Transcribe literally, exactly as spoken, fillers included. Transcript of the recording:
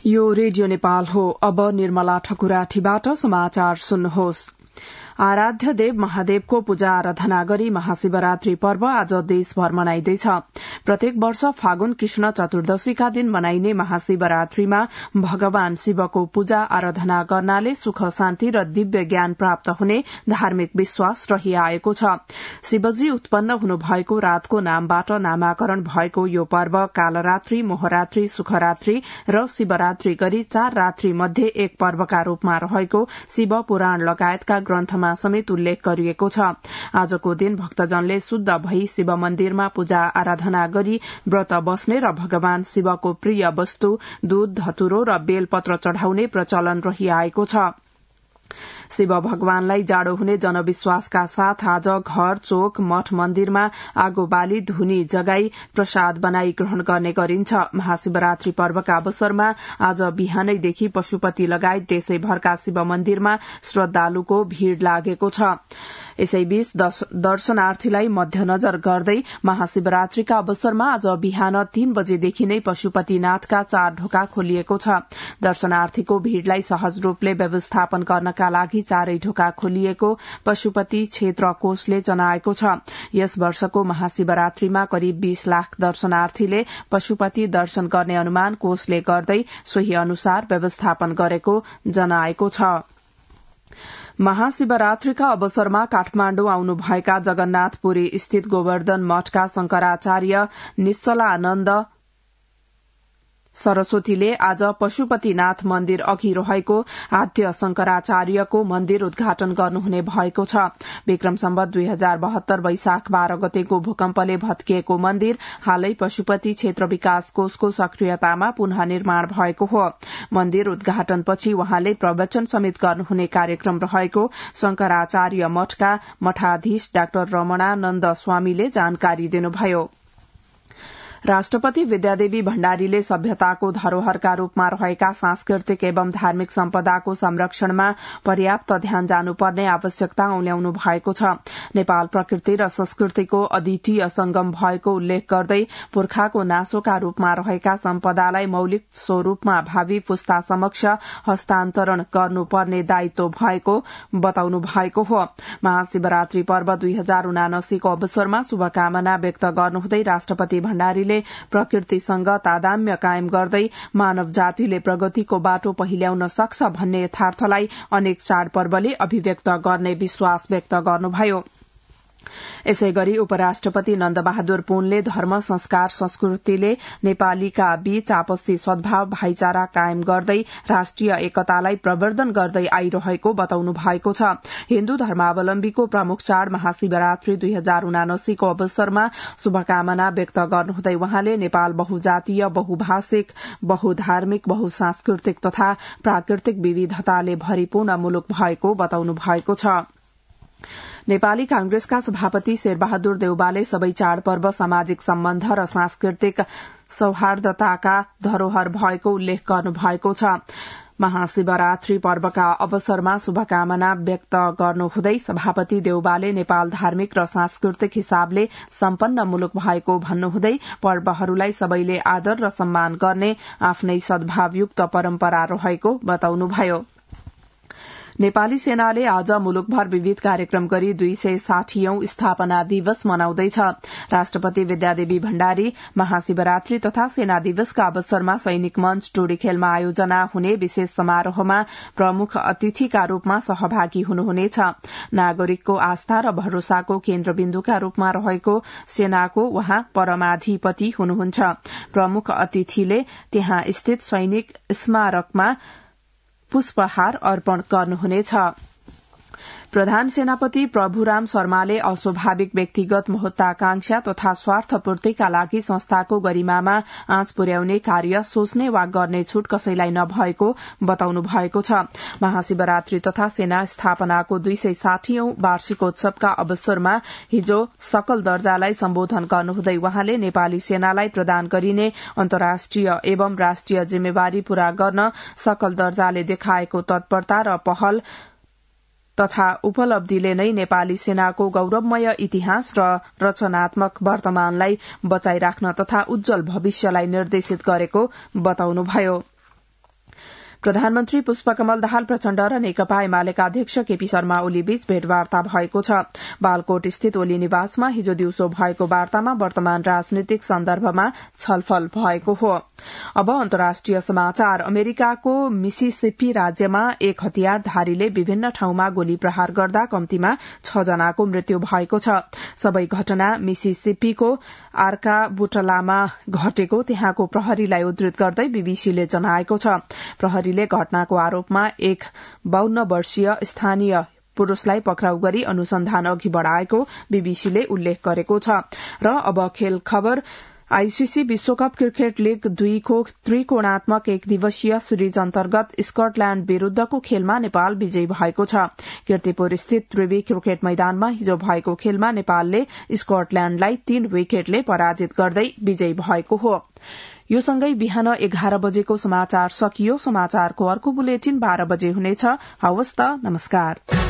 यो रेडियो नेपाल हो। अब निर्मला ठकुराठीबाट समाचार सुन्नुहोस्। आराध्य देव महादेवको पूजा आराधना गरी महाशिवरात्रि पर्व आज देशभर मनाइँदैछ। प्रत्येक वर्ष फागुन कृष्ण चतुर्दशीका दिन मनाइने महाशिवरात्रिमा भगवान शिवको पूजा आराधना गर्नाले सुख शान्ति र दिव्य ज्ञान प्राप्त हुने धार्मिक विश्वास रहिआएको छ। शिवजी उत्पन्न हुनुभएको रातको नामबाट नामाकरण भएको यो पर्व कालरात्रि, मोहरात्रि, सुखरात्रि र शिवरात्रि गरी चार रात्रि मध्ये एक पर्वका रूपमा रहेको शिव पुराण लगायतका ग्रन्थमा समेत उल्लेख गरिएको छ। आजको दिन भक्तजनले शुद्ध भई शिव मन्दिरमा पूजा आराधना गरी व्रत बस्ने र भगवान शिवको प्रिय वस्तु दूध, धतुरो र बेलपत्र चढ़ाउने प्रचलन रहिआएको छ। शिव भगवानलाई जाडो हुने जनविश्वासका साथ आज घर, चोक, मठ मन्दिरमा आगो बाली, धुनी जगाई प्रसाद बनाई ग्रहण गर्ने गरिन्छ। महाशिवरात्रि पर्वका अवसरमा आज बिहानैदेखि पशुपति लगायत देशैभरका शिव मन्दिरमा श्रद्धालुको भीड़ लागेको छ। यसैबीच दर्शनार्थीलाई मध्यनजर गर्दै महाशिवरात्रिका अवसरमा आज बिहान तीन बजेदेखि नै पशुपतिनाथका चार ढोका खोलिएको छ। दर्शनार्थीको भीड़लाई सहज रूपले व्यवस्थापन गर्नका लागि चारै ढोका खोलिएको पशुपति क्षेत्र कोषले जनाएको छ। यस वर्षको महाशिवरात्रिमा करिब बीस लाख दर्शनार्थीले पशुपति दर्शन गर्ने अनुमान कोषले गर्दै सोही अनुसार व्यवस्थापन गरेको जनाएको छ। महाशिवरात्रिका अवसरमा काठमाण्डु आउनुभएका जगन्नाथपुरी स्थित गोवर्धन मठका शंकराचार्य निश्चलानन्द सरस्वतीले आज पशुपतिनाथ मन्दिर अघि रहेको आद्य शंकराचार्यको मन्दिर उद्घाटन गर्नुहुने भएको छ। विक्रम सम्वत दुई हजार बहत्तर वैशाख बाह्र गतेको भूकम्पले भत्किएको मन्दिर हालै पशुपति क्षेत्र विकास कोषको सक्रियतामा पुनः निर्माण भएको हो। मन्दिर उद्घाटनपछि वहाँले प्रवचन समेत गर्नुहुने कार्यक्रम रहेको शंकराचार्य मठका मठाधीश डाक्टर रमणानन्द स्वामीले जानकारी दिनुभयो। राष्ट्रपति विद्यादेवी भण्डारीले सभ्यताको धरोहरका रूपमा रहेका सांस्कृतिक एवं धार्मिक सम्पदाको संरक्षणमा पर्याप्त ध्यान जानुपर्ने आवश्यकता औल्याउनु भएको छ। नेपाल प्रकृति र संस्कृतिको अद्वितीय संगम भएको उल्लेख गर्दै पुर्खाको नासोका रूपमा रहेका सम्पदालाई मौलिक स्वरूपमा भावी पुस्ता समक्ष हस्तान्तरण गर्नुपर्ने दायित्व भएको बताउनु भएको हो। महाशिवरात्रि पर्व दुई हजार उनासीको अवसरमा शुभकामना व्यक्त गर्नुहुँदै राष्ट्रपति भण्डारीले प्रकृतिसँग तादाम्य कायम गर्दै मानव जातिले प्रगतिको बाटो पहिल्याउन सक्छ भन्ने यथार्थलाई अनेक चाडपर्वले अभिव्यक्त गर्ने विश्वास व्यक्त गर्नुभयो। यसैगरी उपराष्ट्रपति नन्दबहादुर पुनले धर्म, संस्कार, संस्कृतिले नेपालीका बीच आपसी सद्भाव, भाइचारा कायम गर्दै राष्ट्रिय एकतालाई प्रवर्धन गर्दै आइरहेको बताउनु भएको छ। हिन्दू धर्मावलम्बीको प्रमुख चाड महाशिवरात्रि दुई हजार उनासीको अवसरमा शुभकामना व्यक्त गर्नुहुँदै वहाँले नेपाल बहुजातीय, बहुभाषिक, बहुधार्मिक, बहुसांस्कृतिक तथा प्राकृतिक विविधताले भरिपूर्ण मुलुक भएको बताउनु भएको छ। नेपाली कांग्रेसका सभापति शेरबहादुर देउवाले सबै चाडपर्व सामाजिक सम्बन्ध र सांस्कृतिक सौहार्दताका धरोहर भएको उल्लेख गर्नुभएको छ। महाशिवरात्रि पर्वका अवसरमा शुभकामना व्यक्त गर्नुहुँदै सभापति देउवाले नेपाल धार्मिक र सांस्कृतिक हिसाबले सम्पन्न मुलुक भएको भन्नुहुँदै पर्वहरूलाई सबैले आदर र सम्मान गर्ने आफ्नै सद्भावयुक्त परम्परा रहेको बताउनुभयो। नेपाली सेनाले आज मुलुकभर विविध कार्यक्रम गरी दुई सय साठीऔं स्थापना दिवस मनाउँदैछ। राष्ट्रपति विद्यादेवी भण्डारी महाशिवरात्रि तथा सेना दिवसका अवसरमा सैनिक मञ्च टोडी खेलमा आयोजना हुने विशेष समारोहमा प्रमुख अतिथिका रूपमा सहभागी हुनुहुनेछ। नागरिकको आस्था र भरोसाको केन्द्रबिन्दुका रूपमा रहेको सेनाको उहाँ परमाधिपति हुनुहुन्छ। प्रमुख अतिथिले त्यहाँ स्थित सैनिक स्मारकमा पुष्पहार अर्पण गर्नुहुनेछ। प्रधान सेनापति प्रभुराम शर्माले अस्वाभाविक व्यक्तिगत महत्वाकांक्षा तथा स्वार्थपूर्तिका लागि संस्थाको गरिमामा आँच पुर्याउने कार्य सोच्ने वा गर्ने छूट कसैलाई नभएको बताउनु भएको छ। महाशिवरात्रि तथा सेना स्थापनाको दुई सय साठीऔं वार्षिकोत्सवका अवसरमा हिजो सकल दर्जालाई सम्बोधन गर्नुहुँदै वहाँले नेपाली सेनालाई प्रदान गरिने अन्तर्राष्ट्रिय एवं राष्ट्रिय जिम्मेवारी पूरा गर्न सकल दर्जाले देखाएको तत्परता र पहल तथा उपलब्धिले नै नेपाली सेनाको गौरवमय इतिहास र रचनात्मक वर्तमानलाई बचाइराख्न तथा उज्जवल भविष्यलाई निर्देशित गरेको बताउनुभयो। प्रधानमन्त्री पुष्पकमल दाहाल प्रचण्ड र नेकपा एमालेका अध्यक्ष केपी शर्मा ओली बीच भेटवार्ता भएको छ। बालकोट स्थित ओली निवासमा हिजो दिउँसो भएको वार्तामा वर्तमान राजनीतिक सन्दर्भमा छलफल भएको हो। अब अन्तर्राष्ट्रिय समाचार। अमेरिकाको मिसिसिपी राज्यमा एक हतियारधारीले विभिन्न ठाउँमा गोली प्रहार गर्दा कम्तीमा छ जनाको मृत्यु भएको छ। सबै घटना मिसिसिपीको आर्काबुटलामा घटेको त्यहाँको प्रहरीलाई उद्धृत गर्दै बीबीसीले जनाएको छ। प्रहरीले घटनाको आरोपमा एक बाउन्न वर्षीय स्थानीय पुरूषलाई पक्राउ गरी अनुसन्धान अघि बढ़ाएको बीबीसीले उल्लेख गरेको छ। र अब खेल खबर। आईसीसी विश्वकप क्रिकेट लीग दुईको त्रिकोणात्मक एक दिवसीय सिरिज अन्तर्गत स्कटल्याण्ड विरूद्धको खेलमा नेपाल विजयी भएको छ। कीर्तिपुर स्थित त्रिवी क्रिकेट मैदानमा हिजो भएको खेलमा नेपालले स्कटल्याण्डलाई तीन विकेटले पराजित गर्दै विजयी भएको हो। यो सँगै बिहान एघार बजेको समाचार सकियो। समाचारको अर्को बुलेटिन बाह्र बजे हुनेछ। हवस् त, नमस्कार।